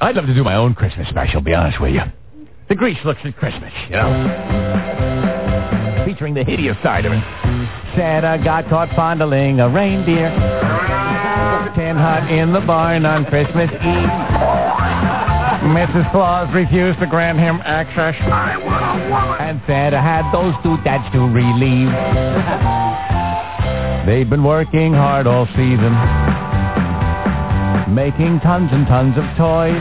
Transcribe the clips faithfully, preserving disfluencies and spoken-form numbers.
I'd love to do my own Christmas special, be honest with you. The Grease looks at Christmas, you know. Featuring the hideous side of it. Santa got caught fondling a reindeer. Tin hut in the barn on Christmas Eve. Missus Claus refused to grant him access. I want a woman. And Santa had those doodads to relieve. They'd been working hard all season, making tons and tons of toys.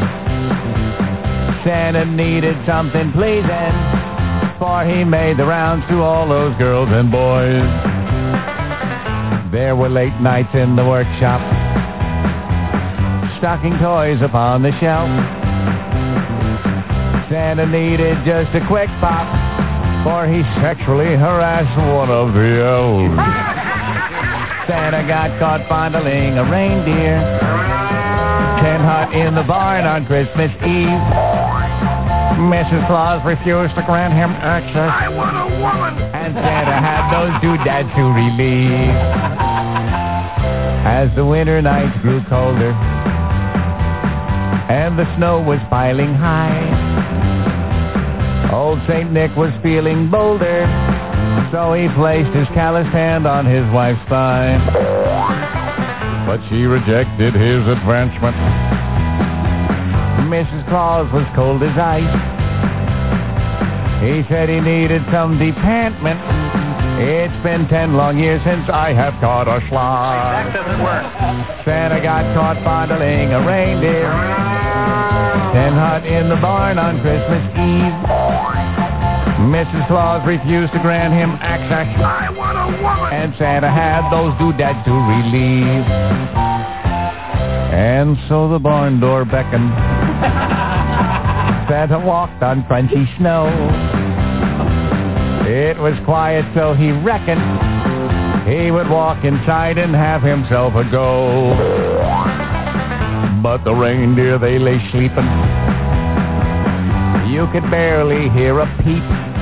Santa needed something pleasing, for he made the rounds to all those girls and boys. There were late nights in the workshop, stocking toys upon the shelf. Santa needed just a quick pop, for he sexually harassed one of the elves. Santa got caught fondling a reindeer. Tin hut in the barn on Christmas Eve. Missus Claus refused to grant him access. I want a woman. And Santa had those doodads to relieve. As the winter nights grew colder and the snow was piling high, old Saint Nick was feeling bolder, so he placed his calloused hand on his wife's thigh. But she rejected his advancement. Missus Claus was cold as ice. He said he needed some depantment. It's been ten long years since I have caught a schloss. That doesn't work. Santa got caught fondling a reindeer. Tin hut in the barn on Christmas Eve. Missus Claus refused to grant him access. I want a woman. And Santa had those doodads to relieve. And so the barn door beckoned. Santa walked on crunchy snow. It was quiet, so he reckoned he would walk inside and have himself a go. But the reindeer, they lay sleeping. You could barely hear a peep.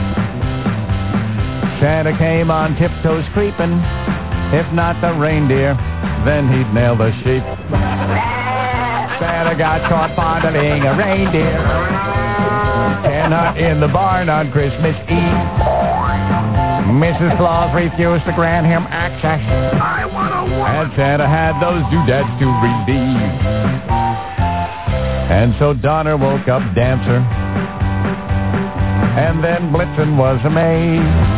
Santa came on tiptoes creeping. If not the reindeer, then he'd nail the sheep. Santa got caught fondling a reindeer. Tin hut in the barn on Christmas Eve. Missus Claus refused to grant him access. I want a woman. And Santa had those doodads to relieve. And so Donner woke up Dancer. And then Blitzen was amazed.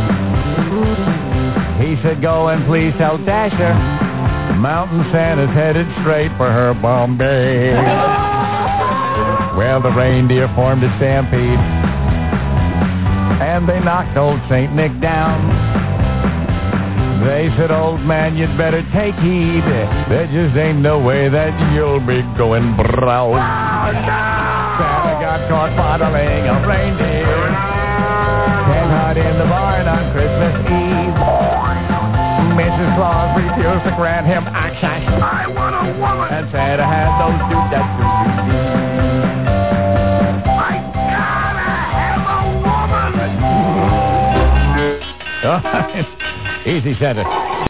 He said, go and please tell Dasher Mountain Santa's headed straight for her Bombay. Well, the reindeer formed a stampede, and they knocked old Saint Nick down. They said, old man, you'd better take heed. There just ain't no way that you'll be going brown. Santa got caught fondling a reindeer. Tin hut in the barn on Christmas Eve. Missus Claus refused to grant him access. I want a woman. And Santa had those doodads to relieve. I gotta have a woman. Easy, Santa.